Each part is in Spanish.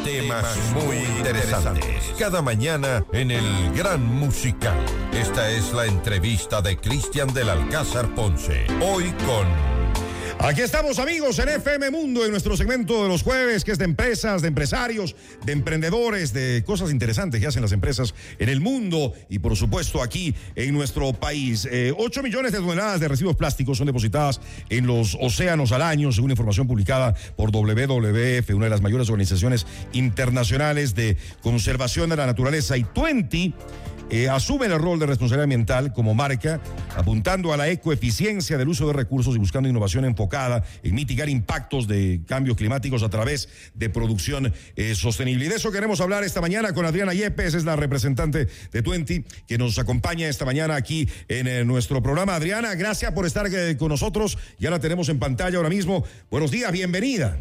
temas muy interesantes. Cada mañana en el Gran Musical. Esta es la entrevista de Cristian del Alcázar Ponce. Hoy con... Aquí estamos, amigos, en FM Mundo, en nuestro segmento de los jueves, que es de empresas, de empresarios, de emprendedores, de cosas interesantes que hacen las empresas en el mundo y, por supuesto, aquí en nuestro país. 8 millones de toneladas de residuos plásticos son depositadas en los océanos al año, según información publicada por WWF, una de las mayores organizaciones internacionales de conservación de la naturaleza. Y 20 asume el rol de responsabilidad ambiental como marca, apuntando a la ecoeficiencia del uso de recursos y buscando innovación enfocada en mitigar impactos de cambios climáticos a través de producción sostenible. Y de eso queremos hablar esta mañana con Adriana Yepes, es la representante de 20 que nos acompaña esta mañana aquí en nuestro programa. Adriana, gracias por estar con nosotros. Ya la tenemos en pantalla ahora mismo. Buenos días, bienvenida.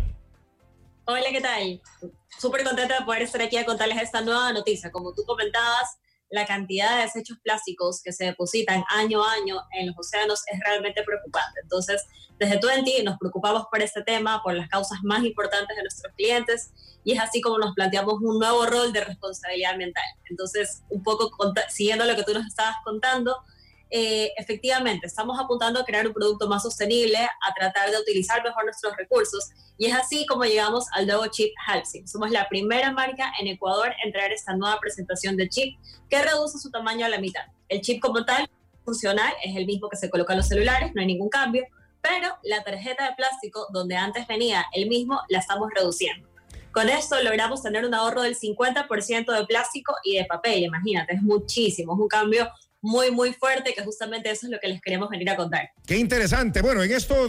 Hola, ¿qué tal? Súper contenta de poder estar aquí a contarles esta nueva noticia. Como tú comentabas, la cantidad de desechos plásticos que se depositan año a año en los océanos es realmente preocupante. Entonces, desde 20 nos preocupamos por este tema, por las causas más importantes de nuestros clientes, y es así como nos planteamos un nuevo rol de responsabilidad ambiental. Entonces, un poco siguiendo lo que tú nos estabas contando, efectivamente, estamos apuntando a crear un producto más sostenible, a tratar de utilizar mejor nuestros recursos, y es así como llegamos al nuevo chip Halsey. Somos la primera marca en Ecuador en traer esta nueva presentación de chip que reduce su tamaño a la mitad. El chip como tal, funcional, es el mismo que se coloca en los celulares, no hay ningún cambio, pero la tarjeta de plástico, donde antes venía el mismo, la estamos reduciendo. Con esto logramos tener un ahorro del 50% de plástico y de papel. Imagínate, es muchísimo, es un cambio muy, muy fuerte, que justamente eso es lo que les queremos venir a contar. Qué interesante. Bueno, en esto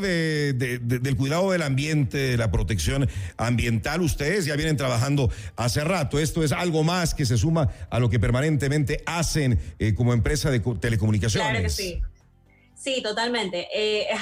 del cuidado del ambiente, de la protección ambiental, ustedes ya vienen trabajando hace rato. Esto es algo más que se suma a lo que permanentemente hacen como empresa de telecomunicaciones. Claro que sí. Sí, totalmente. Es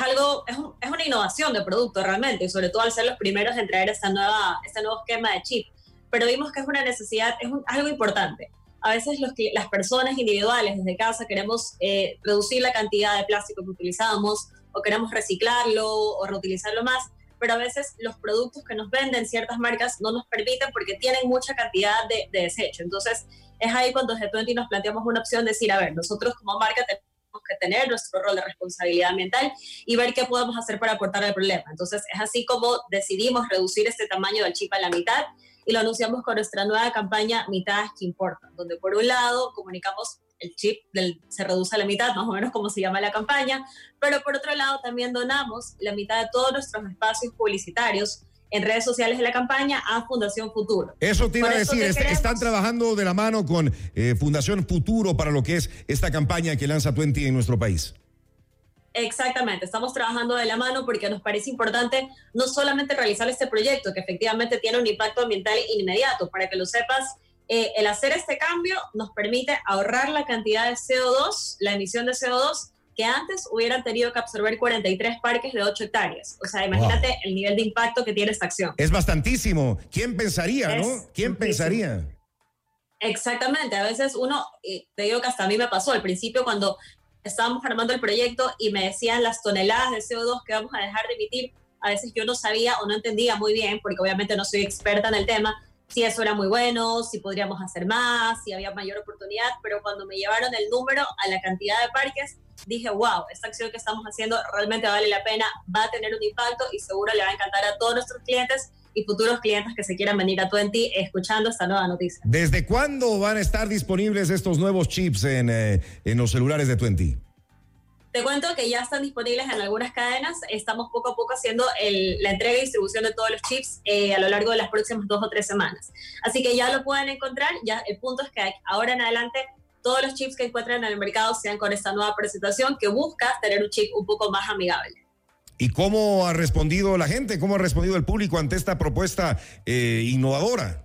una innovación de producto realmente, y sobre todo al ser los primeros en traer este nuevo esquema de chip. Pero vimos que es una necesidad, algo importante. A veces las personas individuales desde casa queremos reducir la cantidad de plástico que utilizamos, o queremos reciclarlo o reutilizarlo más, pero a veces los productos que nos venden ciertas marcas no nos permiten porque tienen mucha cantidad de desecho. Entonces es ahí cuando desde 20 nos planteamos una opción de decir, a ver, nosotros como marca tenemos que tener nuestro rol de responsabilidad ambiental y ver qué podemos hacer para aportar al problema. Entonces es así como decidimos reducir este tamaño del chip a la mitad, y lo anunciamos con nuestra nueva campaña Mitades que Importan, donde por un lado comunicamos el chip se reduce a la mitad, más o menos como se llama la campaña, pero por otro lado también donamos la mitad de todos nuestros espacios publicitarios en redes sociales de la campaña a Fundación Futuro. Eso te iba a decir, están trabajando de la mano con Fundación Futuro para lo que es esta campaña que lanza 20 en nuestro país. Exactamente, estamos trabajando de la mano porque nos parece importante no solamente realizar este proyecto, que efectivamente tiene un impacto ambiental inmediato. Para que lo sepas, el hacer este cambio nos permite ahorrar la cantidad de CO2, la emisión de CO2, que antes hubieran tenido que absorber 43 parques de 8 hectáreas. O sea, imagínate el nivel de impacto que tiene esta acción. Es bastantísimo. ¿Quién pensaría, no? ¿Quién pensaría? Exactamente, a veces uno, te digo que hasta a mí me pasó al principio cuando estábamos armando el proyecto y me decían las toneladas de CO2 que vamos a dejar de emitir. A veces yo no sabía o no entendía muy bien, porque obviamente no soy experta en el tema, si eso era muy bueno, si podríamos hacer más, si había mayor oportunidad, pero cuando me llevaron el número a la cantidad de parques, dije, wow, esta acción que estamos haciendo realmente vale la pena, va a tener un impacto y seguro le va a encantar a todos nuestros clientes y futuros clientes que se quieran venir a 20 escuchando esta nueva noticia. ¿Desde cuándo van a estar disponibles estos nuevos chips en los celulares de 20? Te cuento que ya están disponibles en algunas cadenas. Estamos poco a poco haciendo la entrega y distribución de todos los chips a lo largo de las próximas 2 o 3 semanas. Así que ya lo pueden encontrar. Ya el punto es que ahora en adelante todos los chips que encuentren en el mercado sean con esta nueva presentación que busca tener un chip un poco más amigable. ¿Y cómo ha respondido la gente? ¿Cómo ha respondido el público ante esta propuesta innovadora?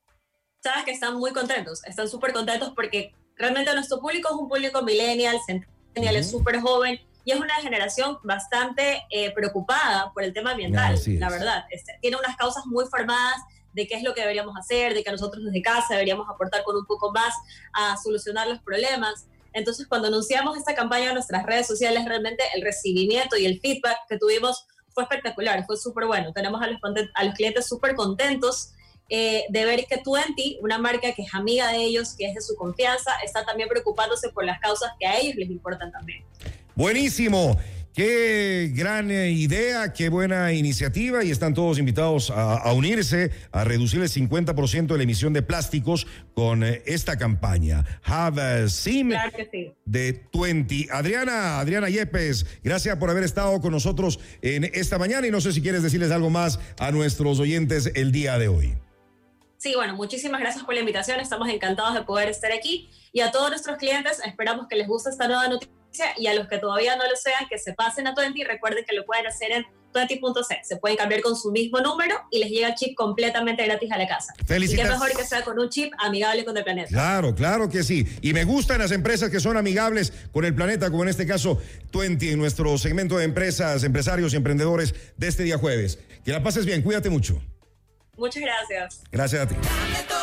Sabes que están muy contentos, están súper contentos porque realmente nuestro público es un público millennial, centennial, es súper joven y es una generación bastante preocupada por el tema ambiental, la verdad. Tiene unas causas muy formadas de qué es lo que deberíamos hacer, de que nosotros desde casa deberíamos aportar con un poco más a solucionar los problemas. Entonces, cuando anunciamos esta campaña en nuestras redes sociales, realmente el recibimiento y el feedback que tuvimos fue espectacular, fue súper bueno. Tenemos a los clientes súper contentos de ver que Twenty, una marca que es amiga de ellos, que es de su confianza, está también preocupándose por las causas que a ellos les importan también. Buenísimo. Qué gran idea, qué buena iniciativa, y están todos invitados a unirse, a reducir el 50% de la emisión de plásticos con esta campaña. Have Sim, claro que sí, de Twenty. Adriana Yepes, gracias por haber estado con nosotros en esta mañana, y no sé si quieres decirles algo más a nuestros oyentes el día de hoy. Sí, bueno, muchísimas gracias por la invitación, estamos encantados de poder estar aquí, y a todos nuestros clientes esperamos que les guste esta nueva noticia, y a los que todavía no lo sean, que se pasen a Twenty. Recuerden que lo pueden hacer en Twenty.c, se pueden cambiar con su mismo número y les llega el chip completamente gratis a la casa. Y qué mejor que sea con un chip amigable con el planeta. Claro que sí, y me gustan las empresas que son amigables con el planeta, como en este caso Twenty, en nuestro segmento de empresas, empresarios y emprendedores de este día jueves. Que la pases bien, cuídate mucho. Muchas gracias. Gracias a ti.